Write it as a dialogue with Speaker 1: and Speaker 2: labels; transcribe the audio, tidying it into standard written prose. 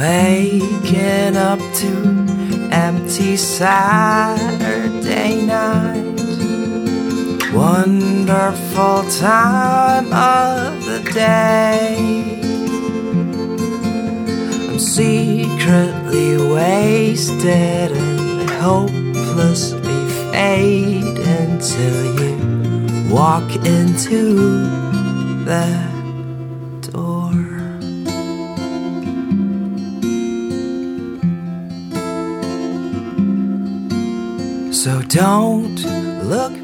Speaker 1: Waking up to empty Saturday night. Wonderful time of the day. I'm secretly wasted and hopelessly fade until you walk into that door. So don't look